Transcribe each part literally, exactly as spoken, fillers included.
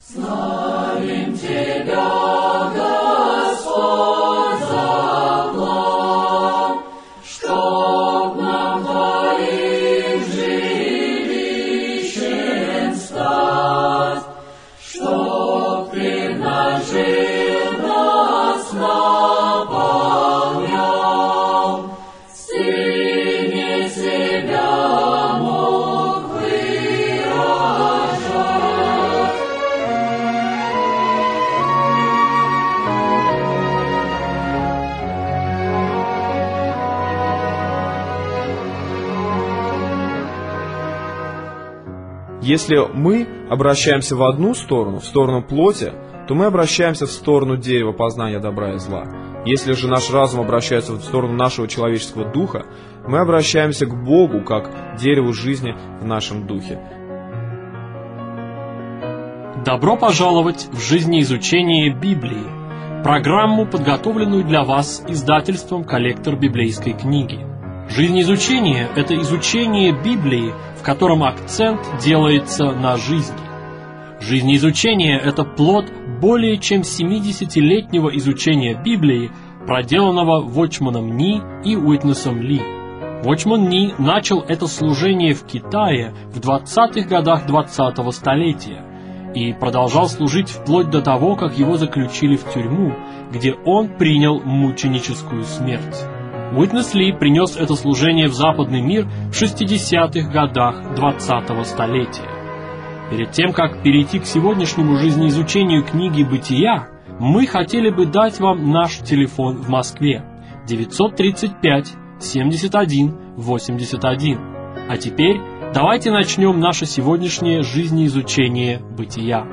Славим Тебя, Господь, за план, чтоб нам Твоим жилищем стать, чтоб Ты нажил нас, наполнял, Сыне себя мог выражать. Если мы обращаемся в одну сторону, в сторону плоти, то мы обращаемся в сторону дерева познания добра и зла. Если же наш разум обращается в сторону нашего человеческого духа, мы обращаемся к Богу, как дереву жизни в нашем духе. Добро пожаловать в жизнеизучение Библии, программу, подготовленную для вас издательством «Коллектор библейской книги». Жизнеизучение – это изучение Библии, в котором акцент делается на жизни. Жизнеизучение – это плод более чем семидесятилетнего изучения Библии, проделанного Вотчманом Ни и Уитнесом Ли. Вотчман Ни начал это служение в Китае в двадцатых годах двадцатого столетия и продолжал служить вплоть до того, как его заключили в тюрьму, где он принял мученическую смерть. Уитнес Ли принес это служение в западный мир в шестидесятых годах двадцатого столетия. Перед тем, как перейти к сегодняшнему жизнеизучению книги «Бытия», мы хотели бы дать вам наш телефон в Москве девятьсот тридцать пять семьдесят один восемьдесят один. А теперь давайте начнем наше сегодняшнее жизнеизучение «Бытия».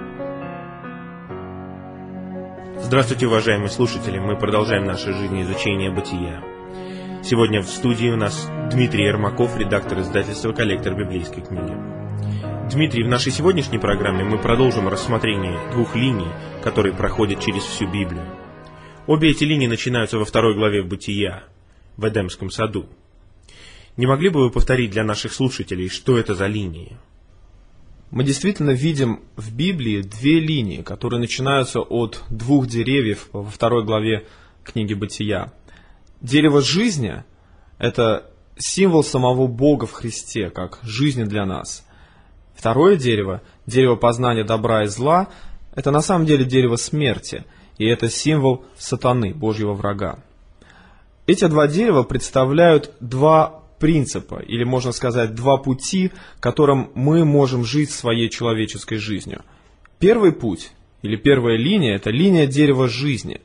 Здравствуйте, уважаемые слушатели! Мы продолжаем наше жизнеизучение «Бытия». Сегодня в студии у нас Дмитрий Ермаков, редактор издательства «Коллектор библейской книги». Дмитрий, в нашей сегодняшней программе мы продолжим рассмотрение двух линий, которые проходят через всю Библию. Обе эти линии начинаются во второй главе «Бытия», в Эдемском саду. Не могли бы вы повторить для наших слушателей, что это за линии? Мы действительно видим в Библии две линии, которые начинаются от двух деревьев во второй главе книги «Бытия». Дерево жизни – это символ самого Бога в Христе, как жизни для нас. Второе дерево, дерево познания добра и зла, это на самом деле дерево смерти, и это символ сатаны, Божьего врага. Эти два дерева представляют два принципа, или можно сказать, два пути, которым мы можем жить своей человеческой жизнью. Первый путь, или первая линия, это линия дерева жизни.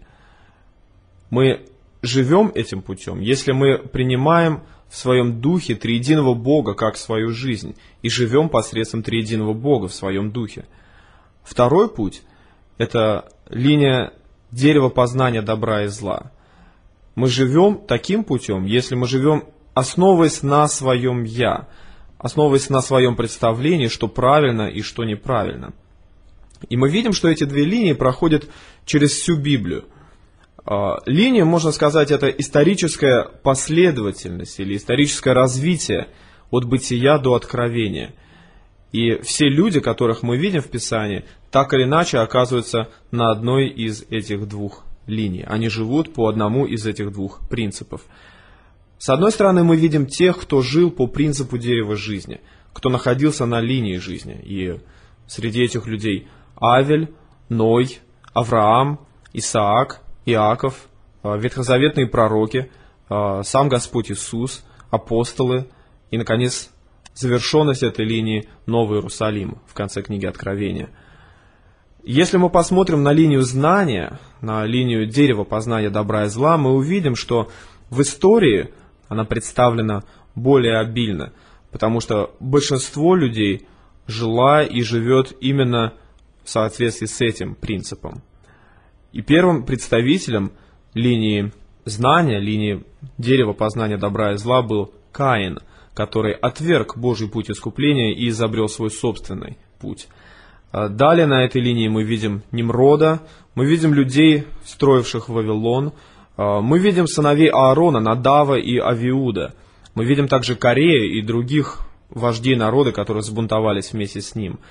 Мы живем этим путем, если мы принимаем в своем духе триединого Бога как свою жизнь и живем посредством триединого Бога в своем духе. Второй путь – это линия дерева познания добра и зла. Мы живем таким путем, если мы живем, основываясь на своем «я», основываясь на своем представлении, что правильно и что неправильно. И мы видим, что эти две линии проходят через всю Библию. Линия, можно сказать, это историческая последовательность или историческое развитие от бытия до откровения. И все люди, которых мы видим в Писании, так или иначе оказываются на одной из этих двух линий. Они живут по одному из этих двух принципов. С одной стороны, мы видим тех, кто жил по принципу дерева жизни, кто находился на линии жизни. И среди этих людей Авель, Ной, Авраам, Исаак, Иаков, ветхозаветные пророки, сам Господь Иисус, апостолы и, наконец, завершенность этой линии Новый Иерусалим в конце книги Откровения. Если мы посмотрим на линию знания, на линию дерева познания добра и зла, мы увидим, что в истории она представлена более обильно, потому что большинство людей жила и живет именно в соответствии с этим принципом. И первым представителем линии знания, линии дерева познания добра и зла был Каин, который отверг Божий путь искупления и изобрел свой собственный путь. Далее на этой линии мы видим Nimрода, мы видим людей, строивших Вавилон, мы видим сыновей Аарона, Надава и Авиуда, мы видим также Корея и других вождей народа, которые сбунтовались вместе с ним.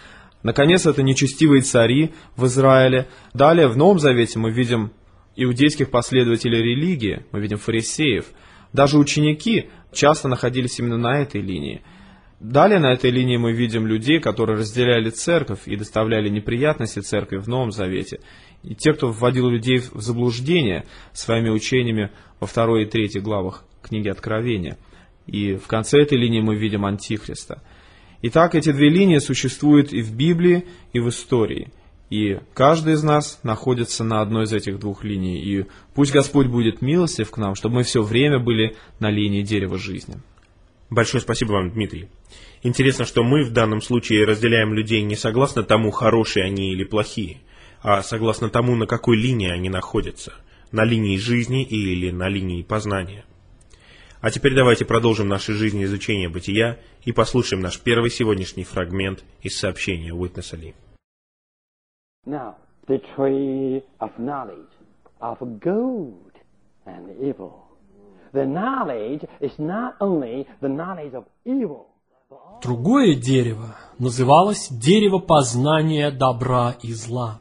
Наконец, это нечестивые цари в Израиле. Далее, в Новом Завете мы видим иудейских последователей религии, мы видим фарисеев. Даже ученики часто находились именно на этой линии. Далее на этой линии мы видим людей, которые разделяли церковь и доставляли неприятности церкви в Новом Завете. И те, кто вводил людей в заблуждение своими учениями во второй и третьей главах книги Откровения. И в конце этой линии мы видим Антихриста. Итак, эти две линии существуют и в Библии, и в истории. И каждый из нас находится на одной из этих двух линий. И пусть Господь будет милостив к нам, чтобы мы все время были на линии дерева жизни. Большое спасибо вам, Дмитрий. Интересно, что мы в данном случае разделяем людей не согласно тому, хорошие они или плохие, а согласно тому, на какой линии они находятся. На линии жизни или на линии познания. А теперь давайте продолжим нашей жизни изучения бытия и послушаем наш первый сегодняшний фрагмент из сообщения Уитнеса Ли. Now, the tree of knowledge of good and evil. The knowledge is not only the knowledge of evil. Другое дерево называлось дерево познания добра и зла.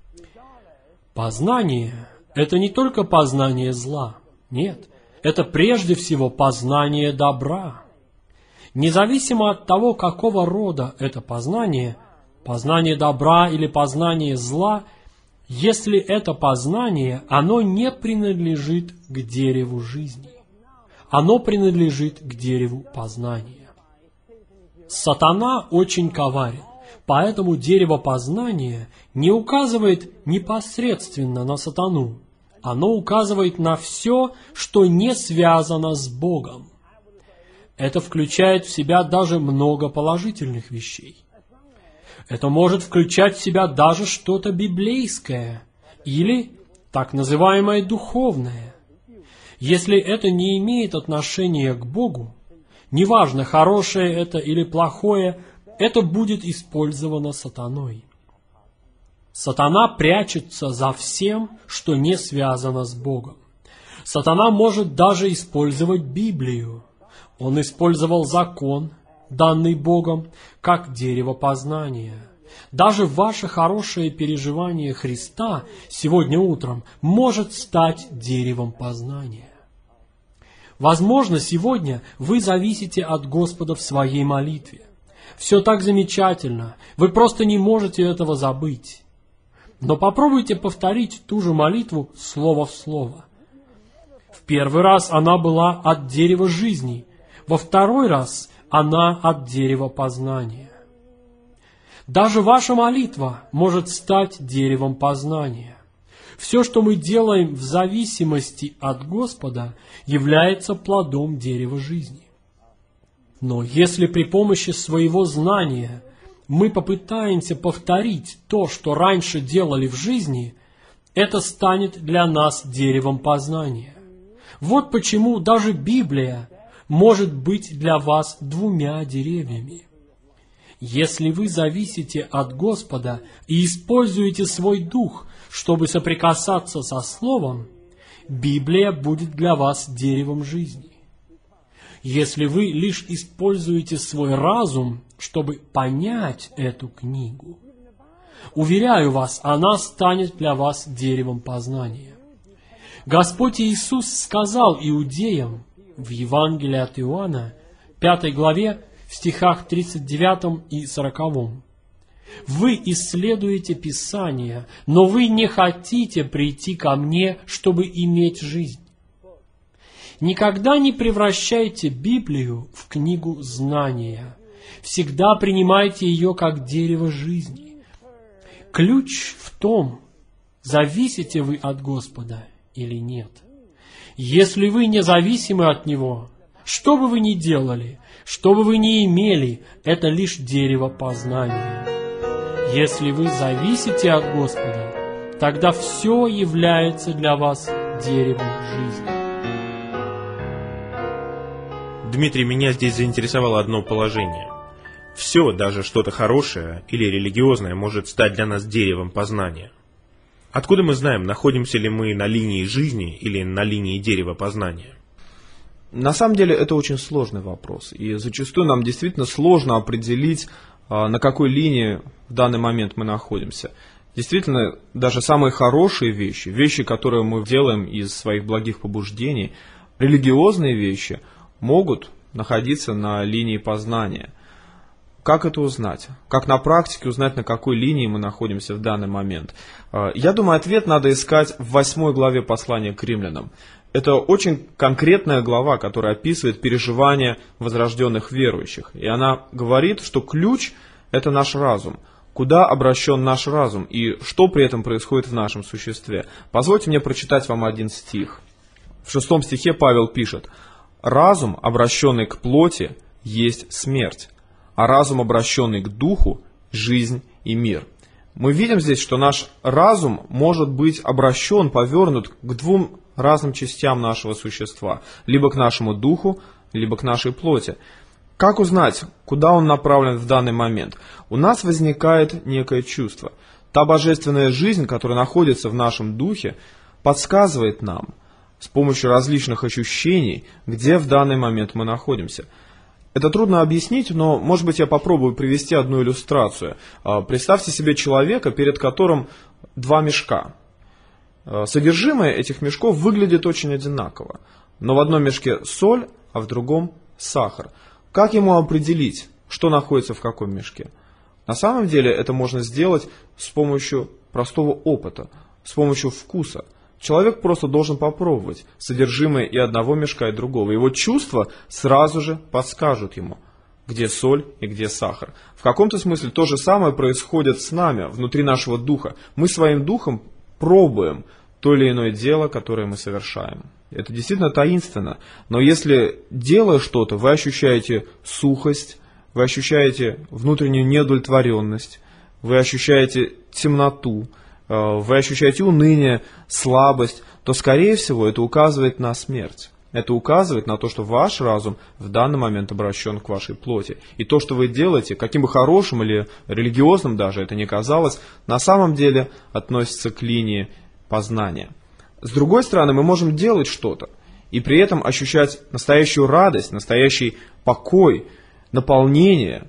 Познание – это не только познание зла, нет, это прежде всего познание добра. Независимо от того, какого рода это познание, познание добра или познание зла, если это познание, оно не принадлежит к дереву жизни. Оно принадлежит к дереву познания. Сатана очень коварен, поэтому дерево познания не указывает непосредственно на сатану. Оно указывает на все, что не связано с Богом. Это включает в себя даже много положительных вещей. Это может включать в себя даже что-то библейское или так называемое духовное. Если это не имеет отношения к Богу, неважно, хорошее это или плохое, это будет использовано сатаной. Сатана прячется за всем, что не связано с Богом. Сатана может даже использовать Библию. Он использовал закон, данный Богом, как дерево познания. Даже ваше хорошее переживание Христа сегодня утром может стать деревом познания. Возможно, сегодня вы зависите от Господа в своей молитве. Все так замечательно, вы просто не можете этого забыть. Но попробуйте повторить ту же молитву слово в слово. В первый раз она была от дерева жизни, во второй раз она от дерева познания. Даже ваша молитва может стать деревом познания. Все, что мы делаем в зависимости от Господа, является плодом дерева жизни. Но если при помощи своего знания мы попытаемся повторить то, что раньше делали в жизни, это станет для нас деревом познания. Вот почему даже Библия может быть для вас двумя деревьями. Если вы зависите от Господа и используете свой дух, чтобы соприкасаться со Словом, Библия будет для вас деревом жизни. Если вы лишь используете свой разум, чтобы понять эту книгу, уверяю вас, она станет для вас деревом познания. Господь Иисус сказал иудеям в Евангелии от Иоанна, пятой главе, в стихах тридцать девятом и сороковом. «Вы исследуете Писание, но вы не хотите прийти ко мне, чтобы иметь жизнь». Никогда не превращайте Библию в книгу знания. Всегда принимайте ее как дерево жизни. Ключ в том, зависите вы от Господа или нет. Если вы независимы от Него, что бы вы ни делали, что бы вы ни имели, это лишь дерево познания. Если вы зависите от Господа, тогда все является для вас деревом жизни. Дмитрий, меня здесь заинтересовало одно положение. Все, даже что-то хорошее или религиозное, может стать для нас деревом познания. Откуда мы знаем, находимся ли мы на линии жизни или на линии дерева познания? На самом деле это очень сложный вопрос, и зачастую нам действительно сложно определить, на какой линии в данный момент мы находимся. Действительно, даже самые хорошие вещи, вещи, которые мы делаем из своих благих побуждений, религиозные вещи могут находиться на линии познания. Как это узнать? Как на практике узнать, на какой линии мы находимся в данный момент? Я думаю, ответ надо искать в восьмой главе послания к римлянам. Это очень конкретная глава, которая описывает переживания возрожденных верующих. И она говорит, что ключ – это наш разум. Куда обращен наш разум и что при этом происходит в нашем существе. Позвольте мне прочитать вам один стих. В шестом стихе Павел пишет: «Разум, обращенный к плоти, есть смерть, а разум, обращенный к духу, жизнь и мир». Мы видим здесь, что наш разум может быть обращен, повернут к двум разным частям нашего существа. Либо к нашему духу, либо к нашей плоти. Как узнать, куда он направлен в данный момент? У нас возникает некое чувство. Та божественная жизнь, которая находится в нашем духе, подсказывает нам с помощью различных ощущений, где в данный момент мы находимся. Это трудно объяснить, но, может быть, я попробую привести одну иллюстрацию. Представьте себе человека, перед которым два мешка. Содержимое этих мешков выглядит очень одинаково. Но в одном мешке соль, а в другом сахар. Как ему определить, что находится в каком мешке? На самом деле это можно сделать с помощью простого опыта, с помощью вкуса. Человек просто должен попробовать содержимое и одного мешка, и другого. Его чувства сразу же подскажут ему, где соль и где сахар. В каком-то смысле то же самое происходит с нами, внутри нашего духа. Мы своим духом пробуем то или иное дело, которое мы совершаем. Это действительно таинственно. Но если, делая что-то, вы ощущаете сухость, вы ощущаете внутреннюю неудовлетворенность, вы ощущаете темноту, вы ощущаете уныние, слабость, то, скорее всего, это указывает на смерть. Это указывает на то, что ваш разум в данный момент обращен к вашей плоти. И то, что вы делаете, каким бы хорошим или религиозным даже это ни казалось, на самом деле относится к линии познания. С другой стороны, мы можем делать что-то и при этом ощущать настоящую радость, настоящий покой, наполнение.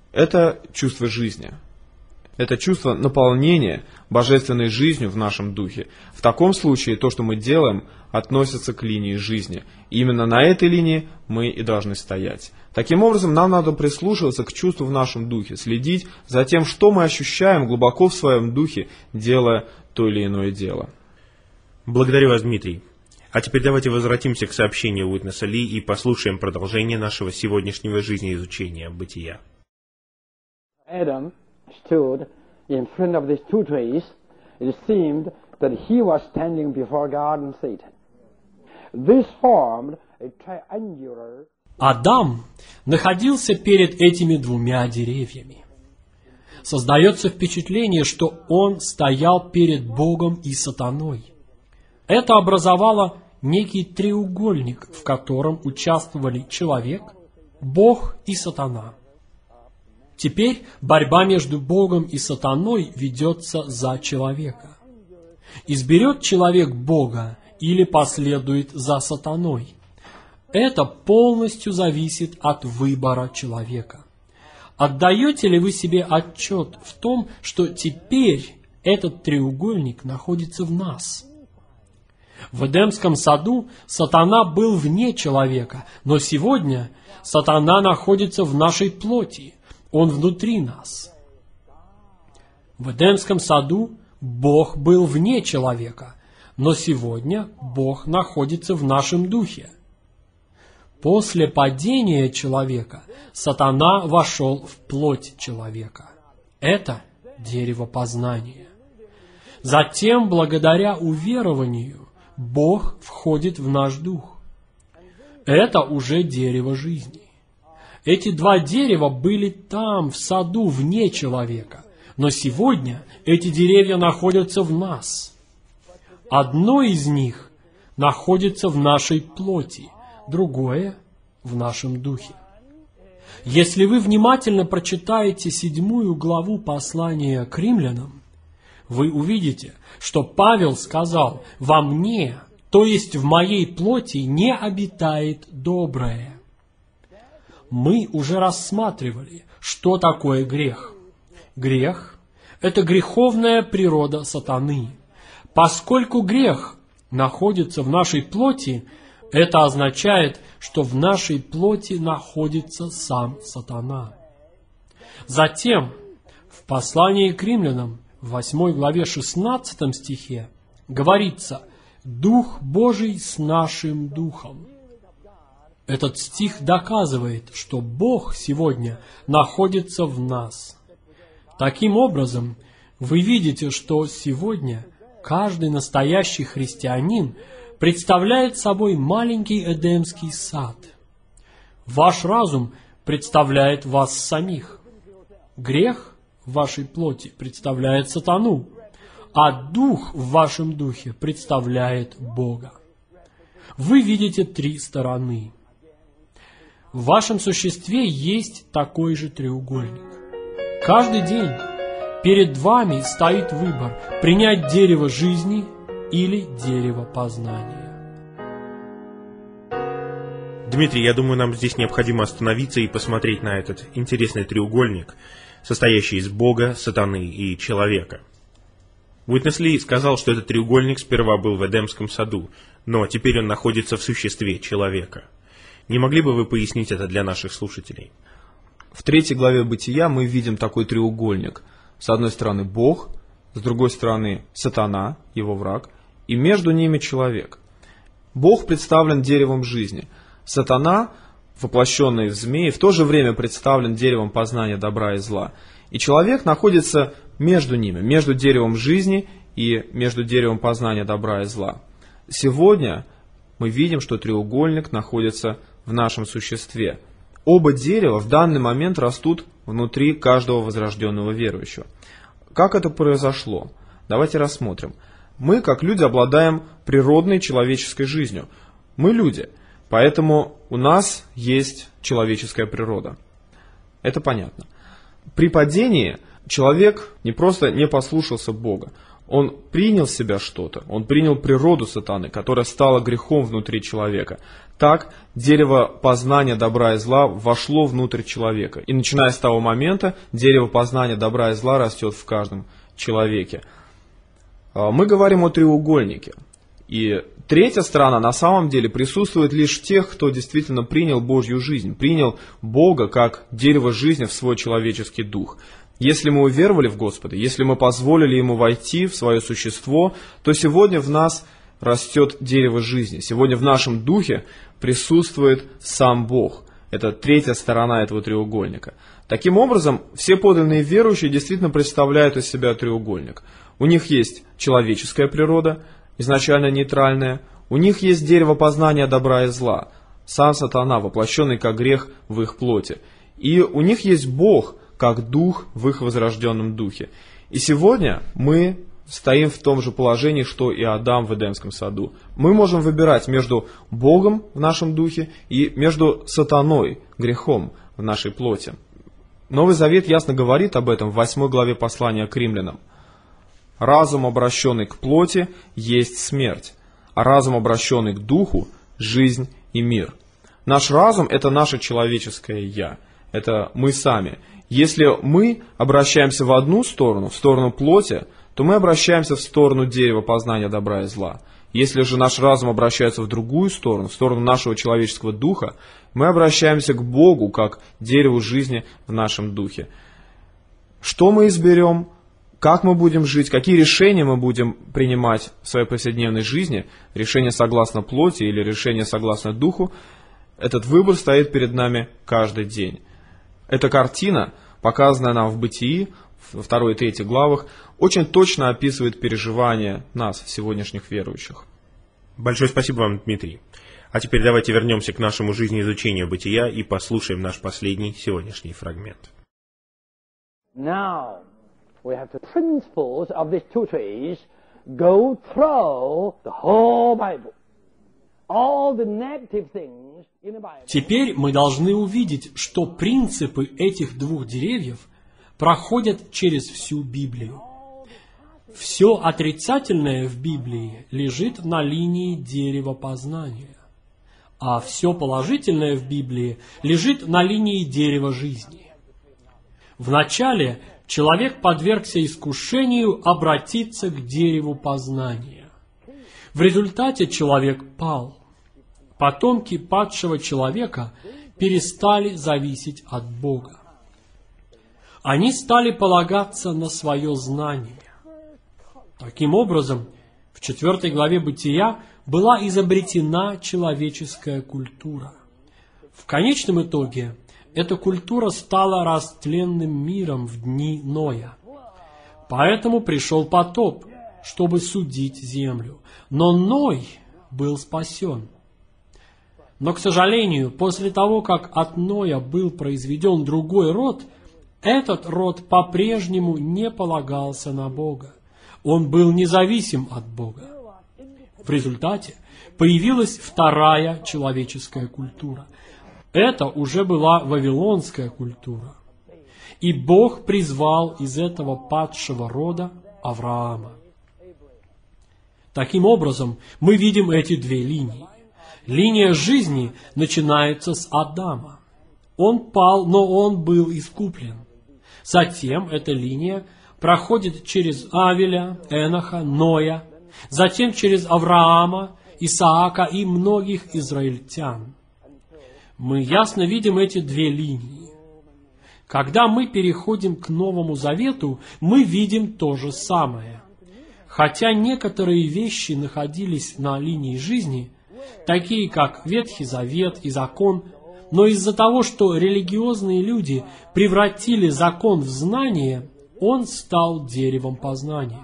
Это чувство жизни. Это чувство наполнения божественной жизнью в нашем духе. В таком случае то, что мы делаем, относится к линии жизни. И именно на этой линии мы и должны стоять. Таким образом, нам надо прислушиваться к чувству в нашем духе, следить за тем, что мы ощущаем глубоко в своем духе, делая то или иное дело. Благодарю вас, Дмитрий. А теперь давайте возвратимся к сообщению Уитнеса Ли и послушаем продолжение нашего сегодняшнего жизнеизучения бытия. Adam stood in front of these two trees. It seemed that he was standing before God and Satan. This formed a triangular. Адам находился перед этими двумя деревьями. Создается впечатление, что он стоял перед Богом и сатаной. Это образовало некий треугольник, в котором участвовали человек, Бог и сатана. Теперь борьба между Богом и сатаной ведется за человека. Изберет человек Бога или последует за сатаной? Это полностью зависит от выбора человека. Отдаете ли вы себе отчет в том, что теперь этот треугольник находится в нас? В Эдемском саду сатана был вне человека, но сегодня сатана находится в нашей плоти, он внутри нас. В Эдемском саду Бог был вне человека, но сегодня Бог находится в нашем духе. После падения человека сатана вошел в плоть человека. Это дерево познания. Затем, благодаря уверованию, Бог входит в наш дух. Это уже дерево жизни. Эти два дерева были там, в саду, вне человека. Но сегодня эти деревья находятся в нас. Одно из них находится в нашей плоти, другое в нашем духе. Если вы внимательно прочитаете седьмую главу послания к римлянам, вы увидите, что Павел сказал: «Во мне, то есть в моей плоти, не обитает доброе». мы уже рассматривали, что такое грех. Грех – это греховная природа сатаны. Поскольку грех находится в нашей плоти, это означает, что в нашей плоти находится сам сатана. Затем, в послании к римлянам, в восьмой главе шестнадцатом стихе, говорится «Дух Божий с нашим духом». Этот стих доказывает, что Бог сегодня находится в нас. Таким образом, вы видите, что сегодня каждый настоящий христианин представляет собой маленький Эдемский сад. Ваш разум представляет вас самих. Грех в вашей плоти представляет сатану, а дух в вашем духе представляет Бога. Вы видите три стороны. В вашем существе есть такой же треугольник. Каждый день перед вами стоит выбор – принять дерево жизни или дерево познания. Дмитрий, я думаю, нам здесь необходимо остановиться и посмотреть на этот интересный треугольник, состоящий из Бога, сатаны и человека. Уитнес Ли сказал, что этот треугольник сперва был в Эдемском саду, но теперь он находится в существе человека. Не могли бы вы пояснить это для наших слушателей? В третьей главе Бытия мы видим такой треугольник. С одной стороны Бог, с другой стороны сатана, его враг, и между ними человек. Бог представлен деревом жизни. Сатана, воплощенный в змеи, в то же время представлен деревом познания добра и зла. И человек находится между ними, между деревом жизни и между деревом познания добра и зла. Сегодня мы видим, что треугольник находится в нашем существе. Оба дерева в данный момент растут внутри каждого возрожденного верующего. Как это произошло? Давайте рассмотрим. Мы, как люди, обладаем природной человеческой жизнью. Мы люди, поэтому у нас есть человеческая природа. Это понятно. При падении человек не просто не послушался Бога, он принял в себя что-то, он принял природу сатаны, которая стала грехом внутри человека. Так дерево познания добра и зла вошло внутрь человека. И начиная с того момента, дерево познания добра и зла растет в каждом человеке. Мы говорим о треугольнике. И третья сторона на самом деле присутствует лишь в тех, кто действительно принял Божью жизнь, принял Бога как дерево жизни в свой человеческий дух. Если мы уверовали в Господа, если мы позволили Ему войти в свое существо, то сегодня в нас растет дерево жизни. Сегодня в нашем духе присутствует сам Бог. Это третья сторона этого треугольника. Таким образом, все подлинные верующие действительно представляют из себя треугольник. У них есть человеческая природа, изначально нейтральная. У них есть дерево познания добра и зла, сам сатана, воплощенный как грех в их плоти. И у них есть Бог, как дух в их возрожденном духе. И сегодня мы стоим в том же положении, что и Адам в Эдемском саду. Мы можем выбирать между Богом в нашем духе и между сатаной, грехом в нашей плоти. Новый Завет ясно говорит об этом в восьмой главе послания к римлянам. Разум, обращенный к плоти, есть смерть, а разум, обращенный к духу, жизнь и мир. Наш разум – это наше человеческое «я», это мы сами. Если мы обращаемся в одну сторону, в сторону плоти, то мы обращаемся в сторону дерева познания добра и зла. Если же наш разум обращается в другую сторону, в сторону нашего человеческого духа, мы обращаемся к Богу, как дереву жизни в нашем духе. Что мы изберем? Как мы будем жить? Какие решения мы будем принимать в своей повседневной жизни? Решение согласно плоти или решение согласно духу? Этот выбор стоит перед нами каждый день. Эта картина, показанная нам в Бытии, во второй и третьей главах, очень точно описывает переживания нас, сегодняшних верующих. Большое спасибо вам, Дмитрий. А теперь давайте вернемся к нашему жизнеизучению Бытия и послушаем наш последний сегодняшний фрагмент. Now, we have the principles of these two trees go through the whole Bible. All the negative things in the Bible. Теперь мы должны увидеть, что принципы этих двух деревьев проходят через всю Библию. Все отрицательное в Библии лежит на линии дерева познания, а все положительное в Библии лежит на линии дерева жизни. Вначале человек подвергся искушению обратиться к дереву познания. В результате человек пал. Потомки падшего человека перестали зависеть от Бога. Они стали полагаться на свое знание. Таким образом, в четвертой главе Бытия была изобретена человеческая культура. В конечном итоге эта культура стала растленным миром в дни Ноя. Поэтому пришел потоп, чтобы судить землю. Но Ной был спасен. Но, к сожалению, после того, как от Ноя был произведен другой род, этот род по-прежнему не полагался на Бога. Он был независим от Бога. В результате появилась вторая человеческая культура. Это уже была вавилонская культура. И Бог призвал из этого падшего рода Авраама. Таким образом, мы видим эти две линии. Линия жизни начинается с Адама. Он пал, но он был искуплен. Затем эта линия проходит через Авеля, Эноха, Ноя, затем через Авраама, Исаака и многих израильтян. Мы ясно видим эти две линии. Когда мы переходим к Новому Завету, мы видим то же самое. Хотя некоторые вещи находились на линии жизни, такие как Ветхий Завет и закон, но из-за того, что религиозные люди превратили закон в знание, он стал деревом познания.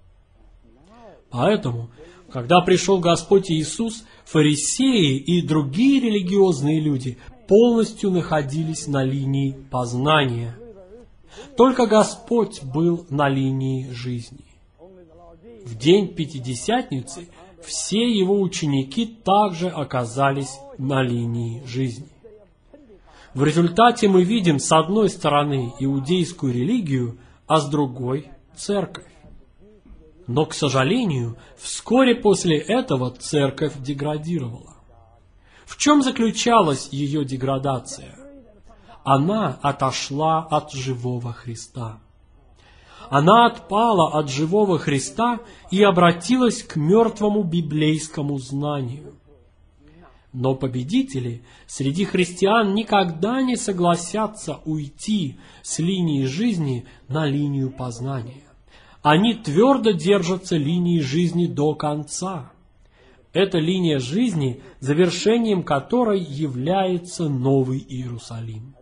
Поэтому, когда пришел Господь Иисус, фарисеи и другие религиозные люди полностью находились на линии познания. Только Господь был на линии жизни. В день Пятидесятницы все его ученики также оказались на линии жизни. В результате мы видим с одной стороны иудейскую религию, а с другой – церковь. Но, к сожалению, вскоре после этого церковь деградировала. В чем заключалась ее деградация? Она отошла от живого Христа. Она отпала от живого Христа и обратилась к мертвому библейскому знанию. Но победители среди христиан никогда не согласятся уйти с линии жизни на линию познания. Они твердо держатся линии жизни до конца. Эта линия жизни, завершением которой является Новый Иерусалим.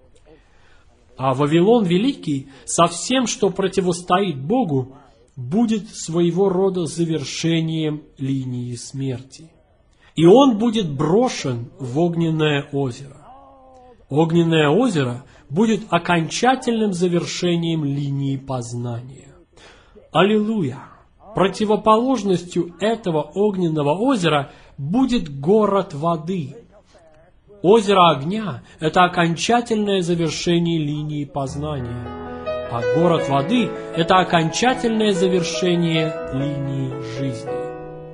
А Вавилон Великий со всем, что противостоит Богу, будет своего рода завершением линии смерти. И он будет брошен в огненное озеро. Огненное озеро будет окончательным завершением линии познания. Аллилуйя! Противоположностью этого огненного озера будет город воды. Озеро огня – это окончательное завершение линии познания, а город воды – это окончательное завершение линии жизни.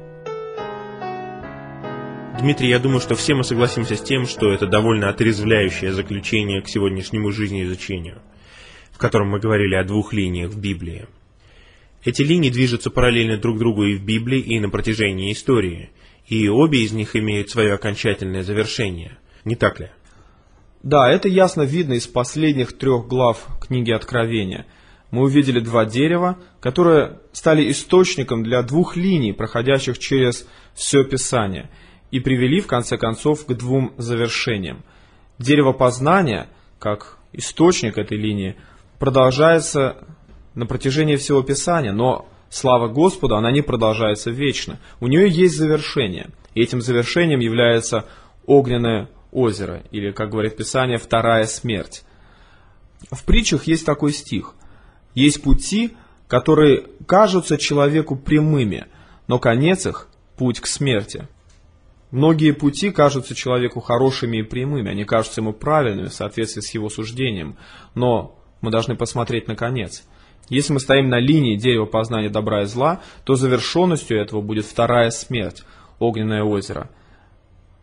Дмитрий, я думаю, что все мы согласимся с тем, что это довольно отрезвляющее заключение к сегодняшнему жизнеизучению, в котором мы говорили о двух линиях в Библии. Эти линии движутся параллельно друг другу и в Библии, и на протяжении истории, и обе из них имеют свое окончательное завершение. Не так ли? Да, это ясно видно из последних трех глав книги Откровения. Мы увидели два дерева, которые стали источником для двух линий, проходящих через все Писание, и привели, в конце концов, к двум завершениям. Дерево познания, как источник этой линии, продолжается на протяжении всего Писания, но, слава Господу, она не продолжается вечно. У нее есть завершение, и этим завершением является огненное озеро, или, как говорит Писание, вторая смерть. В притчах есть такой стих: «Есть пути, которые кажутся человеку прямыми, но конец их – путь к смерти». Многие пути кажутся человеку хорошими и прямыми, они кажутся ему правильными в соответствии с его суждением, но мы должны посмотреть на конец. Если мы стоим на линии дерева познания добра и зла, то завершенностью этого будет вторая смерть, огненное озеро.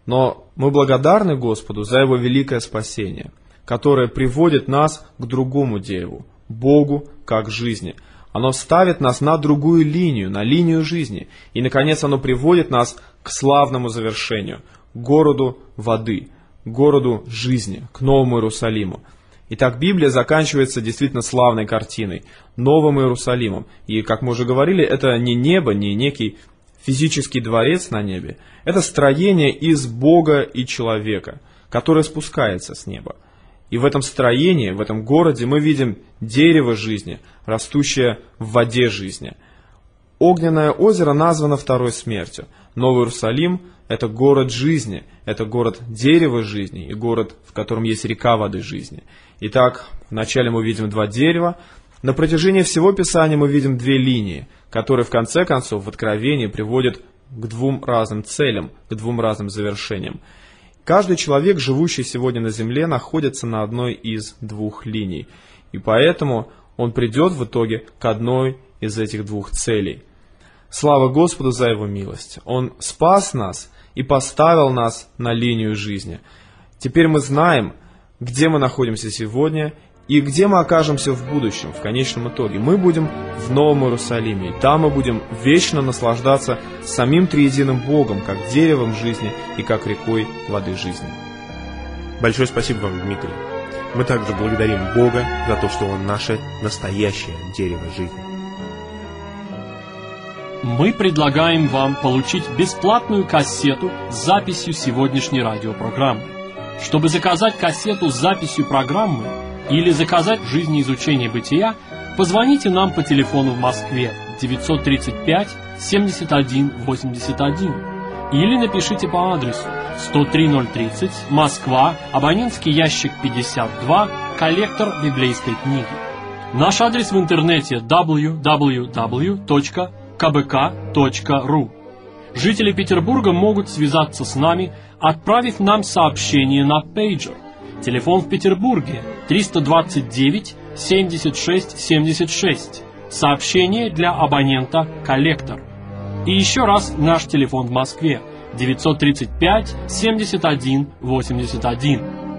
Но мы благодарны Господу за Его великое спасение, которое приводит нас к другому дереву, Богу как жизни. Оно ставит нас на другую линию, на линию жизни. И, наконец, оно приводит нас к славному завершению, к городу воды, к городу жизни, к Новому Иерусалиму. Итак, Библия заканчивается действительно славной картиной, Новым Иерусалимом. И, как мы уже говорили, это не небо, не некий физический дворец на небе. Это строение из Бога и человека, которое спускается с неба. И в этом строении, в этом городе мы видим дерево жизни, растущее в воде жизни. Огненное озеро названо второй смертью. Новый Иерусалим – это город жизни, это город дерева жизни и город, в котором есть река воды жизни. Итак, вначале мы видим два дерева. На протяжении всего Писания мы видим две линии, которые в конце концов в Откровении приводят к двум разным целям, к двум разным завершениям. Каждый человек, живущий сегодня на земле, находится на одной из двух линий. И поэтому он придет в итоге к одной из этих двух целей. Слава Господу за Его милость. Он спас нас и поставил нас на линию жизни. Теперь мы знаем, где мы находимся сегодня и где мы окажемся в будущем, в конечном итоге. Мы будем в Новом Иерусалиме, и там мы будем вечно наслаждаться самим триединым Богом, как деревом жизни и как рекой воды жизни. Большое спасибо вам, Дмитрий. Мы также благодарим Бога за то, что Он наше настоящее дерево жизни. Мы предлагаем вам получить бесплатную кассету с записью сегодняшней радиопрограммы. Чтобы заказать кассету с записью программы или заказать «Жизнеизучение бытия», позвоните нам по телефону в Москве девятьсот тридцать пять семьдесят один восемьдесят один или напишите по адресу сто три ноль тридцать, Москва, абонентский ящик пятьдесят два, коллектор библейской книги. Наш адрес в интернете дабл ю дабл ю дабл ю точка ка бэ ка точка ру. Жители Петербурга могут связаться с нами, отправив нам сообщение на пейджер. Телефон в Петербурге триста двадцать девять семьдесят шесть семьдесят шесть. Сообщение для абонента «Коллектор». И еще раз наш телефон в Москве девятьсот тридцать пять семьдесят один восемьдесят один.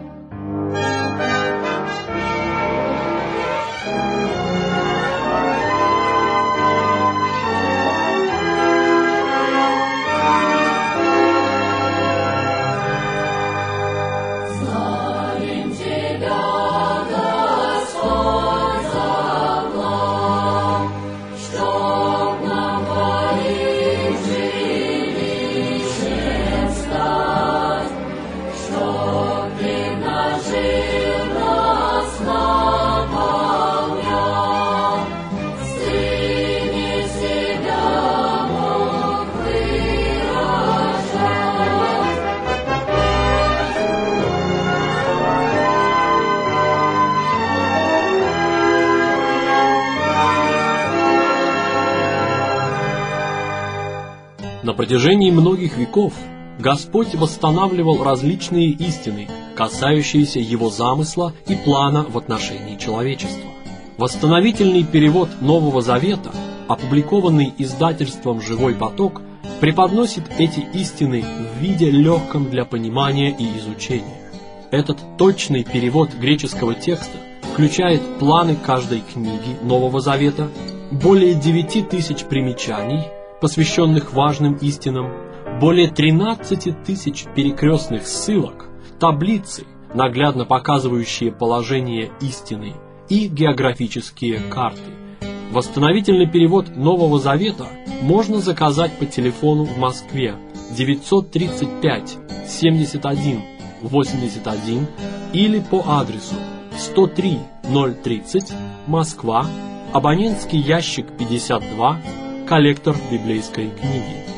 На протяжении многих веков Господь восстанавливал различные истины, касающиеся Его замысла и плана в отношении человечества. Восстановительный перевод Нового Завета, опубликованный издательством «Живой поток», преподносит эти истины в виде легком для понимания и изучения. Этот точный перевод греческого текста включает планы каждой книги Нового Завета, более девяти тысяч примечаний, посвященных важным истинам, более тринадцати тысяч перекрестных ссылок, таблицы, наглядно показывающие положение истины, и географические карты. Восстановительный перевод Нового Завета можно заказать по телефону в Москве девятьсот тридцать пять семьдесят один восемьдесят один или по адресу сто три ноль тридцать, Москва, абонентский ящик пятьдесят два, коллектор библейской книги.